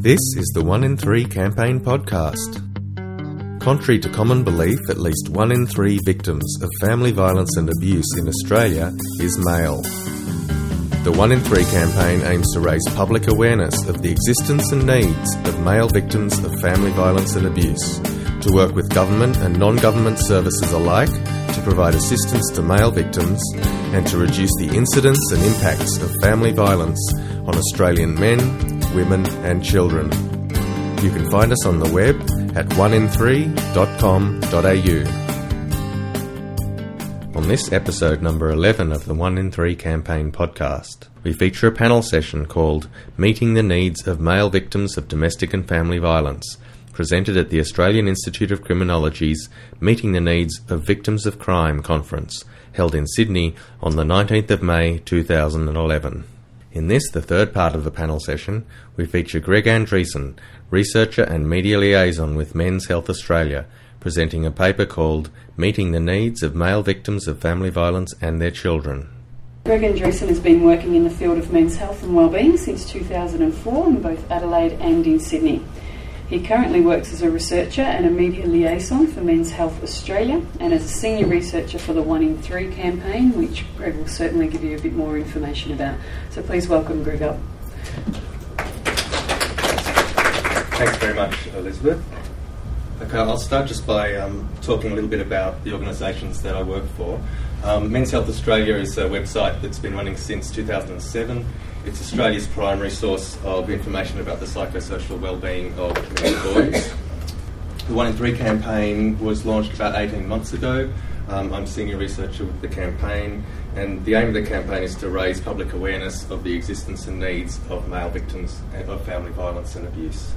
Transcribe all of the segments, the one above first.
This is the 1 in 3 Campaign podcast. Contrary to common belief, at least 1 in 3 victims of family violence and abuse in Australia is male. The 1 in 3 campaign aims to raise public awareness of the existence and needs of male victims of family violence and abuse, to work with government and non-government services alike to provide assistance to male victims, and to reduce the incidence and impacts of family violence on Australian men, women and children. You can find us on the web at onein3.com.au. On this episode number 11 of the 1 in 3 Campaign podcast, we feature a panel session called Meeting the Needs of Male Victims of Domestic and Family Violence, presented at the Australian Institute of Criminology's Meeting the Needs of Victims of Crime conference, held in Sydney on the 19th of May 2011. In this, the third part of the panel session, we feature Greg Andreessen, researcher and media liaison with Men's Health Australia, presenting a paper called Meeting the Needs of Male Victims of Family Violence and Their Children. Greg Andreessen has been working in the field of men's health and wellbeing since 2004 in both Adelaide and in Sydney. He currently works as a researcher and a media liaison for Men's Health Australia and as a senior researcher for the 1 in 3 campaign, which Greg will certainly give you a bit more information about. So please welcome Greg up. Thanks very much, Elizabeth. Okay, I'll start just by talking a little bit about the organisations that I work for. Men's Health Australia is a website that's been running since 2007. It's Australia's primary source of information about the psychosocial wellbeing of men and boys. The 1 in 3 campaign was launched about 18 months ago. I'm senior researcher with the campaign, and the aim of the campaign is to raise public awareness of the existence and needs of male victims of family violence and abuse.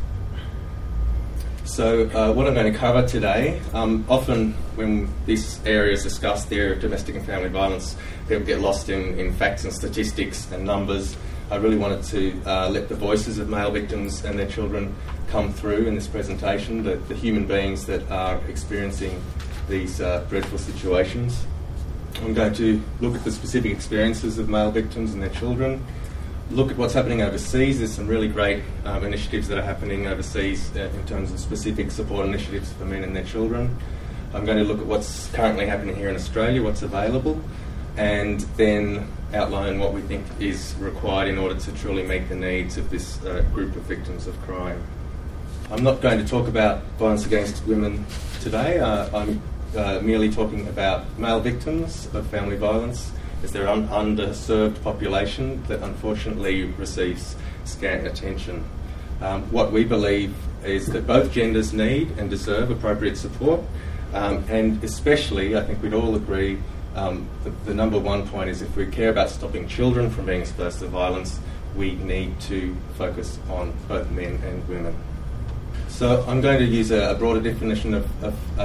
So what I'm going to cover today, often when this area is discussed, the area of domestic and family violence, people get lost in facts and statistics and numbers. I really wanted to let the voices of male victims and their children come through in this presentation, the human beings that are experiencing these dreadful situations. I'm going to look at the specific experiences of male victims and their children, look at what's happening overseas. There's some really great initiatives that are happening overseas in terms of specific support initiatives for men and their children. I'm going to look at what's currently happening here in Australia, what's available, and then outline what we think is required in order to truly meet the needs of this group of victims of crime. I'm not going to talk about violence against women today. I'm merely talking about male victims of family violence, as they're an underserved population that unfortunately receives scant attention. What we believe is that both genders need and deserve appropriate support, and especially, I think we'd all agree, the number one point is if we care about stopping children from being exposed to violence, we need to focus on both men and women. So I'm going to use a broader definition of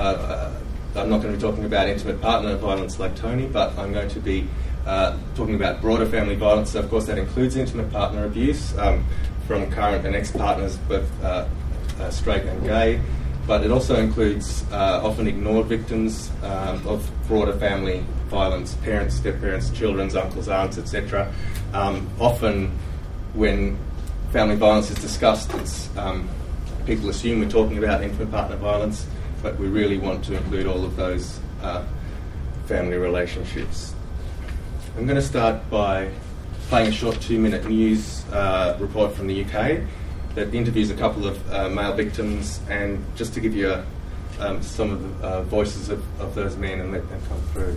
I'm not going to be talking about intimate partner violence like Tony, but I'm going to be talking about broader family violence. So of course that includes intimate partner abuse from current and ex-partners, both straight and gay, but it also includes often ignored victims of broader family violence, parents, step-parents, children's, uncles, aunts, etc. Often when family violence is discussed, people assume we're talking about intimate partner violence, but we really want to include all of those family relationships. I'm going to start by playing a short 2-minute news report from the UK that interviews a couple of male victims, and just to give you some of the voices of those men and let them come through.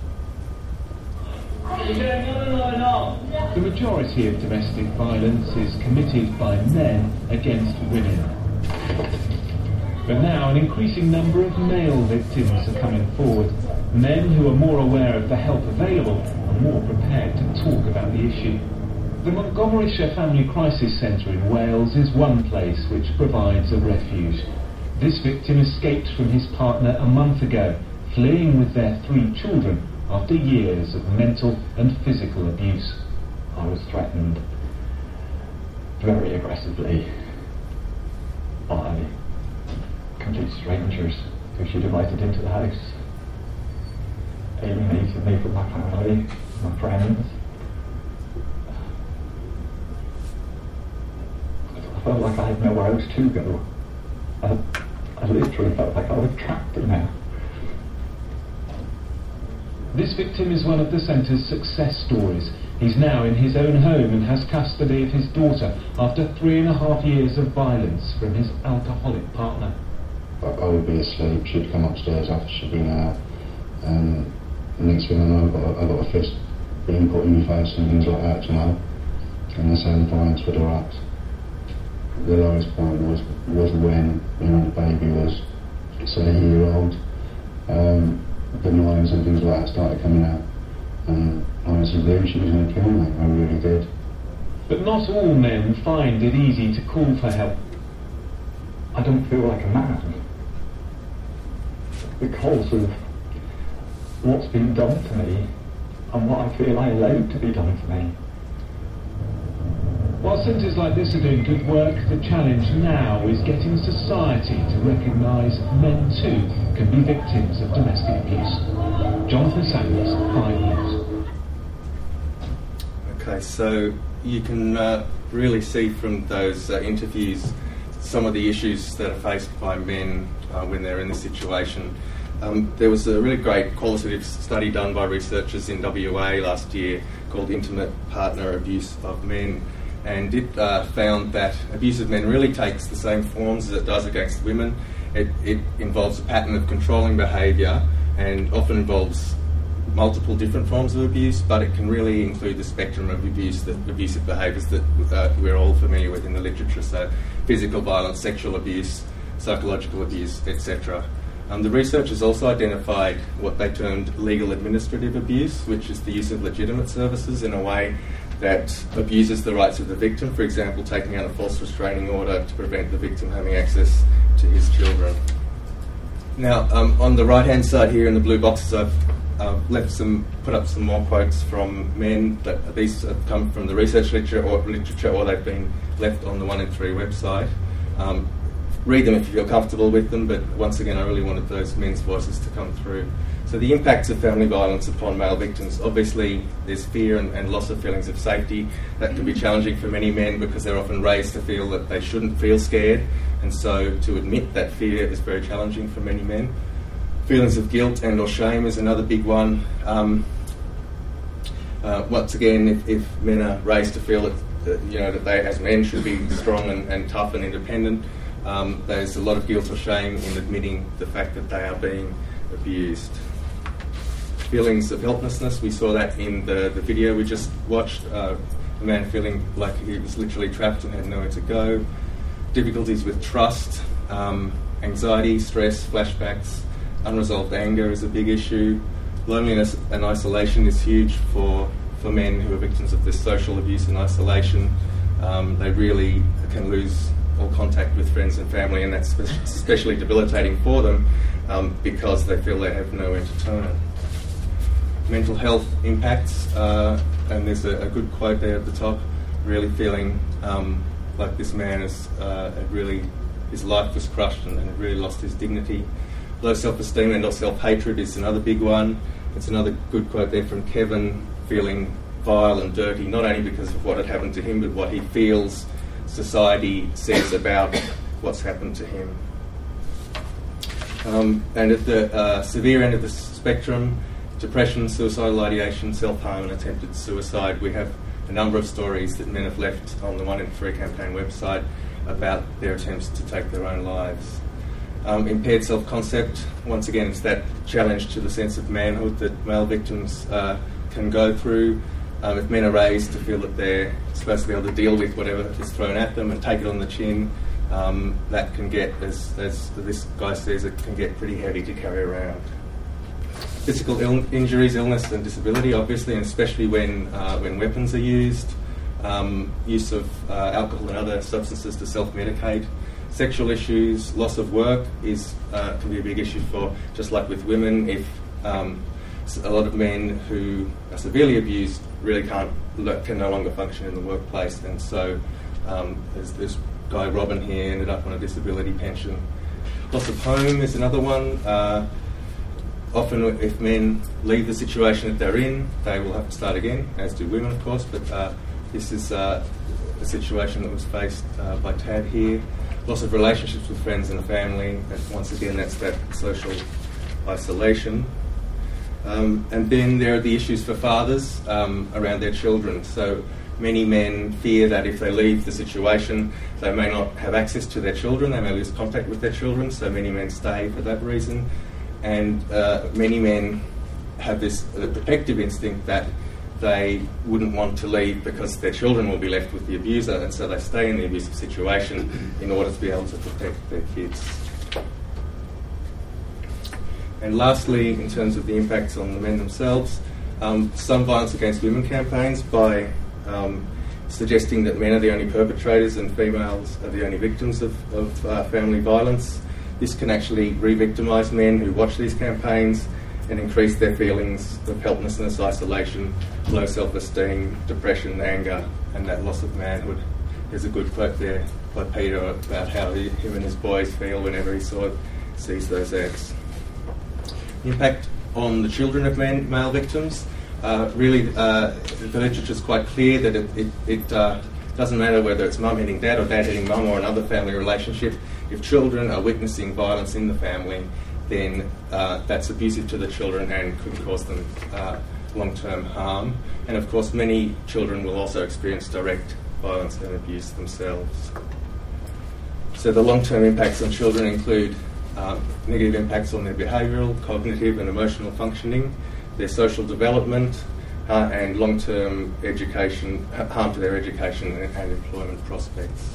The majority of domestic violence is committed by men against women. But now an increasing number of male victims are coming forward, men who are more aware of the help available and more prepared to talk about the issue. The Montgomeryshire Family Crisis Centre in Wales is one place which provides a refuge. This victim escaped from his partner a month ago, fleeing with their 3 children after years of mental and physical abuse. I was threatened very aggressively by complete strangers who she'd invited into the house, alienated me from my family, my friends. felt like I had nowhere else to go. I literally felt like I was trapped in there. This victim is one of the centre's success stories. He's now in his own home and has custody of his daughter after 3.5 years of violence from his alcoholic partner. I would be asleep, she'd come upstairs after she'd been out, and the next thing I know I got a fist being put in my face and things like that, you know, and the same violence would erupt. The lowest point was when, you know, the baby was, say, a year-old. The knives and things like that started coming out, and I honestly believed she was going to kill me. I really did. But not all men find it easy to call for help. I don't feel like a man because of what's been done to me and what I feel I allowed to be done to me. While centres like this are doing good work, the challenge now is getting society to recognise men too can be victims of domestic abuse. Jonathan Samuels, 5 News. Okay, so you can really see from those interviews some of the issues that are faced by men when they're in this situation. There was a really great qualitative study done by researchers in WA last year called Intimate Partner Abuse of Men, and it found that abuse of men really takes the same forms as it does against women. It involves a pattern of controlling behaviour and often involves multiple different forms of abuse, but it can really include the spectrum of abusive behaviours that we're all familiar with in the literature, so physical violence, sexual abuse, psychological abuse, etc. The researchers also identified what they termed legal administrative abuse, which is the use of legitimate services in a way that abuses the rights of the victim, for example, taking out a false restraining order to prevent the victim having access to his children. Now, on the right-hand side here in the blue boxes, I've put up some more quotes from men. That these have come from the research literature, or they've been left on the 1 in 3 website. Read them if you feel comfortable with them, but once again, I really wanted those men's voices to come through. So the impacts of family violence upon male victims, obviously there's fear and loss of feelings of safety. That can be challenging for many men because they're often raised to feel that they shouldn't feel scared, and so to admit that fear is very challenging for many men. Feelings of guilt and or shame is another big one. Once again, if men are raised to feel that they as men should be strong and tough and independent, there's a lot of guilt or shame in admitting the fact that they are being abused. Feelings of helplessness, we saw that in the video we just watched, a man feeling like he was literally trapped and had nowhere to go. Difficulties with trust, anxiety, stress, flashbacks, unresolved anger is a big issue. Loneliness and isolation is huge for men who are victims of this social abuse and isolation. They really can lose all contact with friends and family, and that's especially debilitating for them because they feel they have nowhere to turn. Mental health impacts, and there's a good quote there at the top, really feeling like this man his life was crushed and had really lost his dignity. Low self-esteem and or self-hatred is another big one. It's another good quote there from Kevin, feeling vile and dirty, not only because of what had happened to him, but what he feels society says about what's happened to him. And at the severe end of the spectrum, depression, suicidal ideation, self-harm and attempted suicide, we have a number of stories that men have left on the 1 in 3 campaign website about their attempts to take their own lives. Impaired self-concept, once again, it's that challenge to the sense of manhood that male victims can go through. If men are raised to feel that they're supposed to be able to deal with whatever is thrown at them and take it on the chin, that can get, as this guy says, it can get pretty heavy to carry around. Physical injuries, illness and disability, obviously, and especially when weapons are used. Use of alcohol and other substances to self-medicate. Sexual issues, loss of work can be a big issue for, just like with women, if a lot of men who are severely abused really can no longer function in the workplace, and so there's this guy Robin here ended up on a disability pension. Loss of home is another one. Often if men leave the situation that they're in, they will have to start again, as do women of course, but this is the situation that was faced by Tad here. Loss of relationships with friends and family, and once again that's that social isolation. And then there are the issues for fathers around their children. So many men fear that if they leave the situation, they may not have access to their children, they may lose contact with their children, so many men stay for that reason. And many men have this protective instinct that they wouldn't want to leave because their children will be left with the abuser, and so they stay in the abusive situation in order to be able to protect their kids. And lastly, in terms of the impacts on the men themselves, some violence against women campaigns by suggesting that men are the only perpetrators and females are the only victims of family violence. This can actually re-victimise men who watch these campaigns and increase their feelings of helplessness, isolation, low self-esteem, depression, anger, and that loss of manhood. There's a good quote there by Peter about how him and his boys feel whenever he sees those ads. The impact on the children of male victims, really the literature is quite clear that it doesn't matter whether it's mum hitting dad or dad hitting mum or another family relationship. If children are witnessing violence in the family, then that's abusive to the children and could cause them long-term harm. And of course many children will also experience direct violence and abuse themselves. So the long-term impacts on children include negative impacts on their behavioural, cognitive and emotional functioning, their social development and long-term education, harm to their education and employment prospects.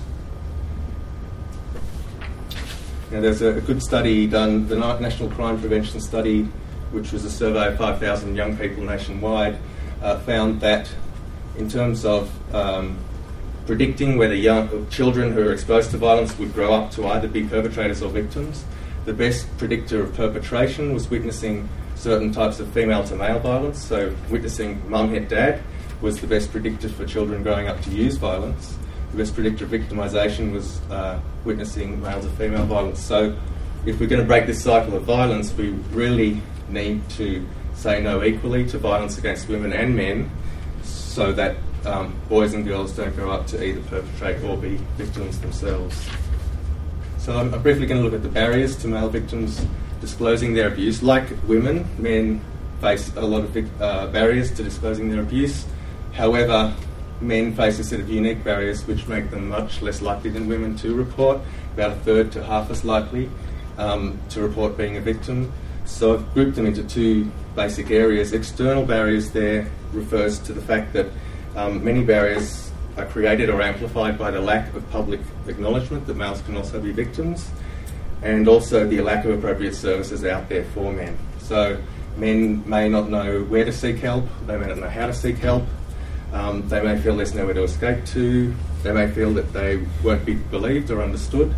Now, there's a good study done, the National Crime Prevention Study, which was a survey of 5,000 young people nationwide, found that in terms of predicting whether young children who are exposed to violence would grow up to either be perpetrators or victims, the best predictor of perpetration was witnessing certain types of female-to-male violence. So witnessing mum hit dad was the best predictor for children growing up to use violence. The best predictor of victimisation was witnessing male to female violence. So if we're going to break this cycle of violence, we really need to say no equally to violence against women and men so that boys and girls don't grow up to either perpetrate or be victims themselves. So I'm briefly going to look at the barriers to male victims disclosing their abuse. Like women, men face a lot of barriers to disclosing their abuse. However, men face a set of unique barriers which make them much less likely than women to report, about a third to half as likely to report being a victim. So I've grouped them into two basic areas. External barriers there refers to the fact that many barriers are created or amplified by the lack of public acknowledgement that males can also be victims, and also the lack of appropriate services out there for men. So men may not know where to seek help, they may not know how to seek help, they may feel there's nowhere to escape to, they may feel that they won't be believed or understood.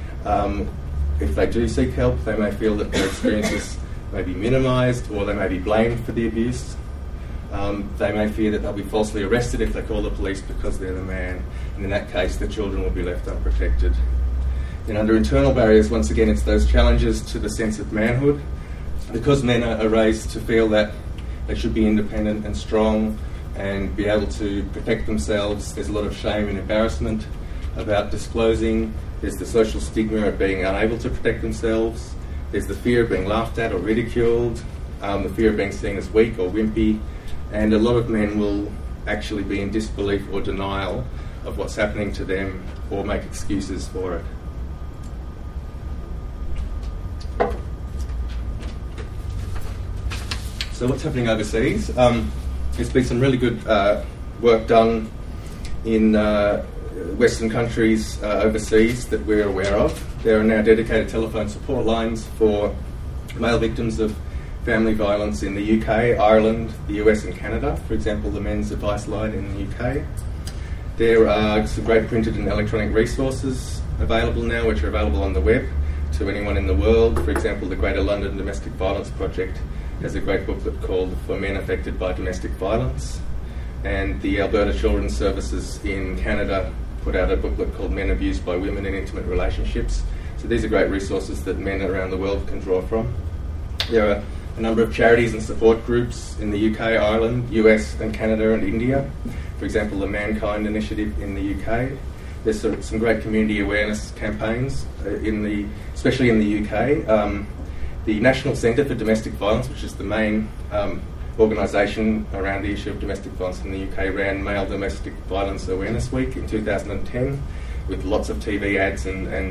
If they do seek help, they may feel that their experiences may be minimised or they may be blamed for the abuse. They may fear that they'll be falsely arrested if they call the police because they're the man, and in that case the children will be left unprotected. And under internal barriers, once again, it's those challenges to the sense of manhood. Because men are raised to feel that they should be independent and strong and be able to protect themselves, there's a lot of shame and embarrassment about disclosing. There's the social stigma of being unable to protect themselves. There's the fear of being laughed at or ridiculed, the fear of being seen as weak or wimpy. And a lot of men will actually be in disbelief or denial of what's happening to them or make excuses for it. So what's happening overseas? There's been some really good work done in Western countries overseas that we're aware of. There are now dedicated telephone support lines for male victims of family violence in the UK, Ireland, the US and Canada. For example, the Men's Advice Line in the UK. There are some great printed and electronic resources available now, which are available on the web to anyone in the world. For example, the Greater London Domestic Violence Project has a great booklet called For Men Affected by Domestic Violence. And the Alberta Children's Services in Canada put out a booklet called Men Abused by Women in Intimate Relationships. So these are great resources that men around the world can draw from. There are a number of charities and support groups in the UK, Ireland, US and Canada and India. For example, the Mankind Initiative in the UK. There's some great community awareness campaigns, especially in the UK. The National Centre for Domestic Violence, which is the main organisation around the issue of domestic violence in the UK, ran Male Domestic Violence Awareness Week in 2010 with lots of TV ads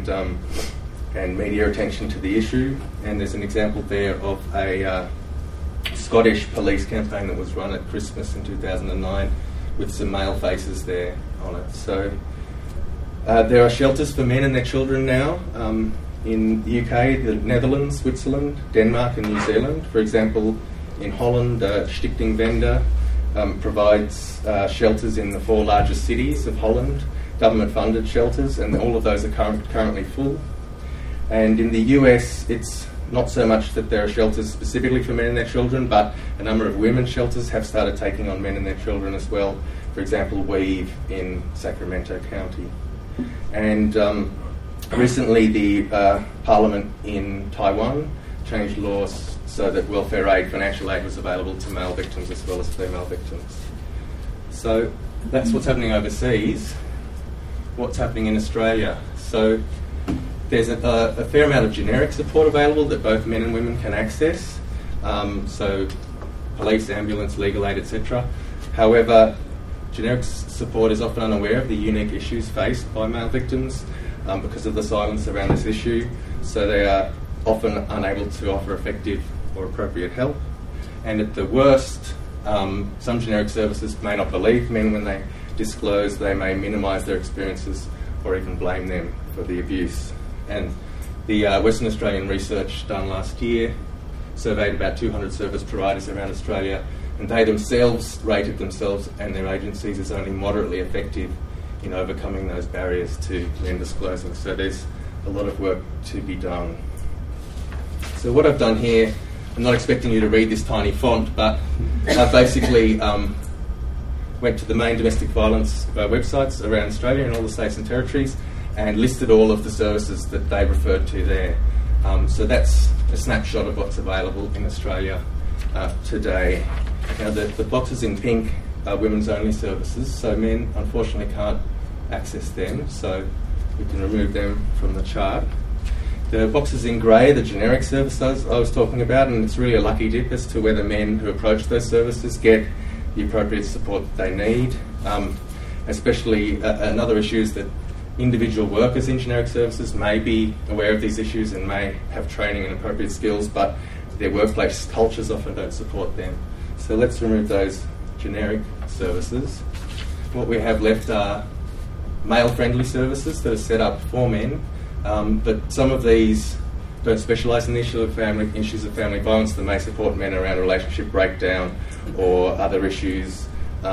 and media attention to the issue. And there's an example there of a Scottish police campaign that was run at Christmas in 2009 with some male faces there on it. So there are shelters for men and their children now in the UK, the Netherlands, Switzerland, Denmark and New Zealand. For example, in Holland, Stichting Venda provides shelters in the 4 largest cities of Holland, government-funded shelters, and all of those are currently full. And in the US, it's not so much that there are shelters specifically for men and their children, but a number of women's shelters have started taking on men and their children as well. For example, Weave in Sacramento County. And recently the Parliament in Taiwan changed laws so that welfare aid, financial aid, was available to male victims as well as female victims. So that's what's happening overseas. What's happening in Australia? So there's a fair amount of generic support available that both men and women can access. So police, ambulance, legal aid, etc. However, generic support is often unaware of the unique issues faced by male victims because of the silence around this issue, so they are often unable to offer effective or appropriate help. And at the worst, some generic services may not believe men when they disclose. They may minimise their experiences or even blame them for the abuse. And the Western Australian research done last year surveyed about 200 service providers around Australia, and they themselves rated themselves and their agencies as only moderately effective in overcoming those barriers to men disclosing. So there's a lot of work to be done. So what I've done here, I'm not expecting you to read this tiny font, but I basically went to the main domestic violence websites around Australia and all the states and territories and listed all of the services that they referred to there. So that's a snapshot of what's available in Australia today. Now the boxes in pink are women's only services, so men unfortunately can't access them, so we can remove them from the chart. The boxes in grey, the generic services I was talking about, and it's really a lucky dip as to whether men who approach those services get the appropriate support that they need. Especially another issue is that individual workers in generic services may be aware of these issues and may have training and appropriate skills, but their workplace cultures often don't support them. So let's remove those generic services. What we have left are male-friendly services that are set up for men, but some of these don't specialise in the issues of family violence that may support men around relationship breakdown or other issues.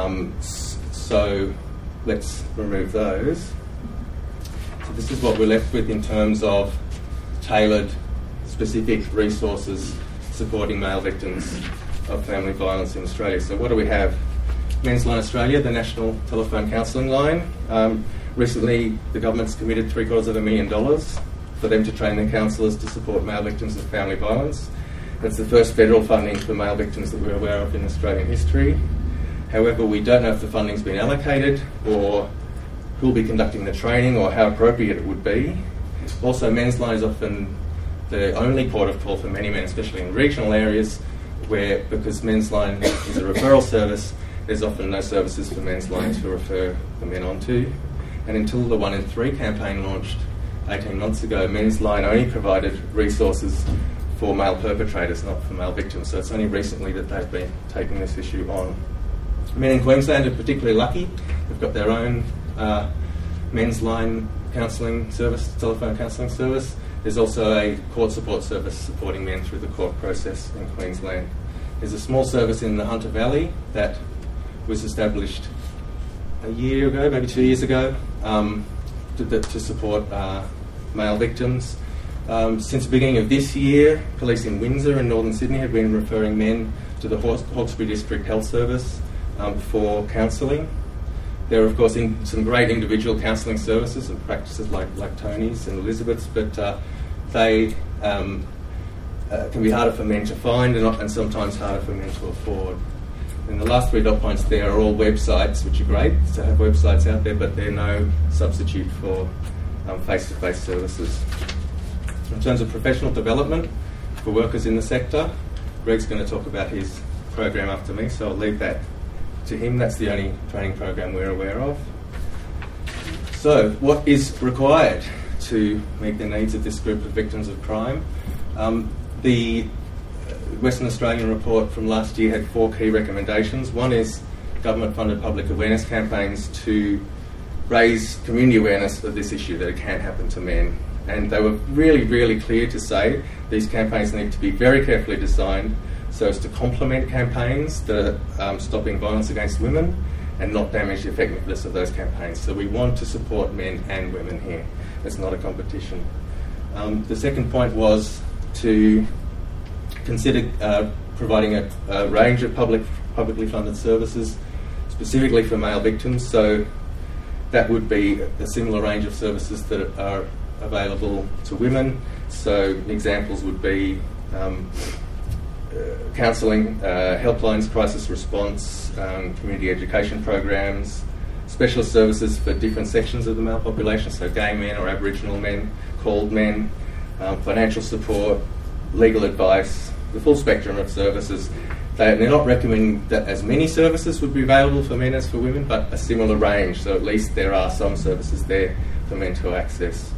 So let's remove those. So this is what we're left with in terms of tailored, specific resources supporting male victims of family violence in Australia. So what do we have? Men's Line Australia, the national telephone counselling line. Recently, the government's committed $750,000 for them to train their counsellors to support male victims of family violence. That's the first federal funding for male victims that we're aware of in Australian history. However, we don't know if the funding's been allocated or who'll be conducting the training or how appropriate it would be. Also, Men's Line is often the only port of call for many men, especially in regional areas, where, because Men's Line is a referral service, there's often no services for Men's Line to refer the men onto. And until the 1 in 3 campaign launched 18 months ago, Men's Line only provided resources for male perpetrators, not for male victims. So it's only recently that they've been taking this issue on. Men in Queensland are particularly lucky. They've got their own Men's Line counselling service, telephone counselling service. There's also a court support service supporting men through the court process in Queensland. There's a small service in the Hunter Valley that was established a year ago, maybe 2 years ago, to support male victims. Since the beginning of this year, police in Windsor and Northern Sydney have been referring men to the Hawkesbury District Health Service for counselling. There are, of course, some great individual counselling services and practices like Tony's and Elizabeth's, but they can be harder for men to find and sometimes harder for men to afford. And the last 3 dot points there are all websites, which are great to have websites out there, but they're no substitute for face-to-face services. In terms of professional development for workers in the sector, Greg's going to talk about his program after me, so I'll leave that to him. That's the only training program we're aware of. So, what is required to meet the needs of this group of victims of crime? The Western Australian report from last year had 4 key recommendations. One is government-funded public awareness campaigns to raise community awareness of this issue, that it can happen to men. And they were really, really clear to say these campaigns need to be very carefully designed so as to complement campaigns that are stopping violence against women and not damage the effectiveness of those campaigns. So we want to support men and women here. It's not a competition. The second point was to consider providing a range of publicly funded services specifically for male victims. So that would be a similar range of services that are available to women. So examples would be counselling, helplines, crisis response, community education programs, specialist services for different sections of the male population, so gay men or Aboriginal men, called men, financial support, legal advice, the full spectrum of services. They're not recommending that as many services would be available for men as for women, but a similar range, so at least there are some services there for men to access.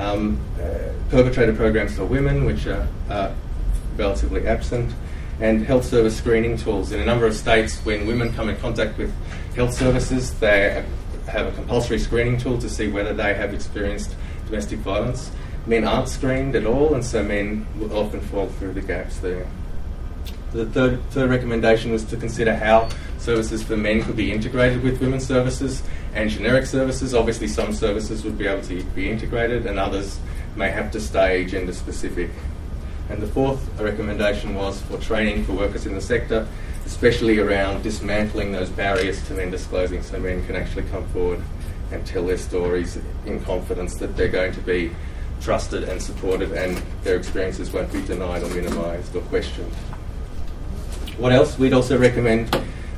Perpetrator programs for women, which are relatively absent, and health service screening tools. In a number of states, when women come in contact with health services, they have a compulsory screening tool to see whether they have experienced domestic violence. Men aren't screened at all, and so men will often fall through the gaps there. The third recommendation was to consider how services for men could be integrated with women's services and generic services. Obviously, some services would be able to be integrated and others may have to stay gender specific. And the fourth recommendation was for training for workers in the sector, especially around dismantling those barriers to men disclosing, so men can actually come forward and tell their stories in confidence that they're going to be trusted and supported and their experiences won't be denied or minimised or questioned. What else? We'd also recommend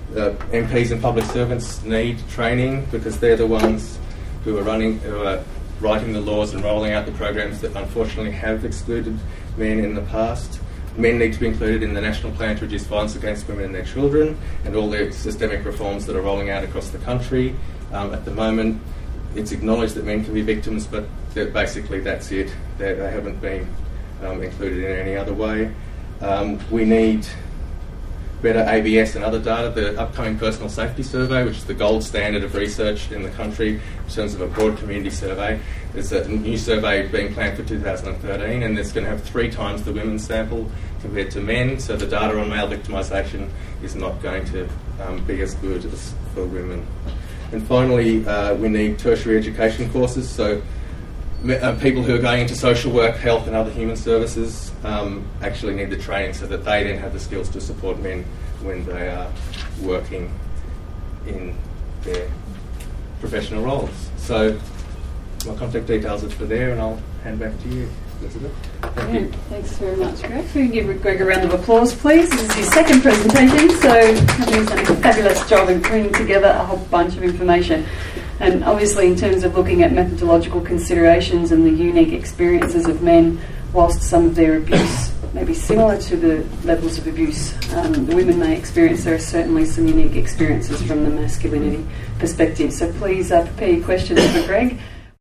MPs and public servants need training, because they're the ones who are writing the laws and rolling out the programs that unfortunately have excluded men in the past. Men need to be included in the National Plan to Reduce Violence Against Women and Their Children and all the systemic reforms that are rolling out across the country. At the moment, it's acknowledged that men can be victims, but basically that's it. They haven't been included in any other way. We need better ABS and other data. The upcoming Personal Safety Survey, which is the gold standard of research in the country in terms of a broad community survey. There's a new survey being planned for 2013, and it's going to have 3 times the women's sample compared to men, so the data on male victimisation is not going to be as good as for women. And finally, we need tertiary education courses, so people who are going into social work, health and other human services actually need the training so that they then have the skills to support men when they are working in their professional roles. So my contact details are for there, and I'll hand back to you, Elizabeth. Thank you. Thanks very much, Greg. Can you give Greg a round of applause, please? This is his second presentation, so he's done a fabulous job in bringing together a whole bunch of information. And obviously, in terms of looking at methodological considerations and the unique experiences of men, whilst some of their abuse may be similar to the levels of abuse the women may experience, there are certainly some unique experiences from the masculinity perspective. So please prepare your questions for Greg.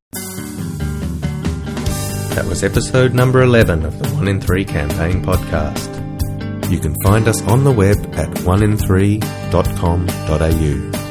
That was episode number 11 of the 1 in 3 campaign podcast. You can find us on the web at 1in3.com.au.